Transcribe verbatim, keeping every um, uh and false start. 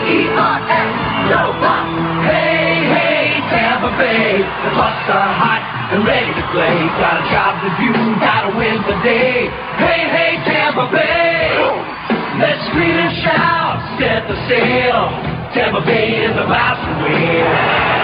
S, no pop. Hey, hey, Tampa Bay, the Bucks are hot and ready to play. Got a job to do, gotta win the day. Hey, hey, Tampa Bay, let's scream and shout, set the sail. Tampa Bay is about to win.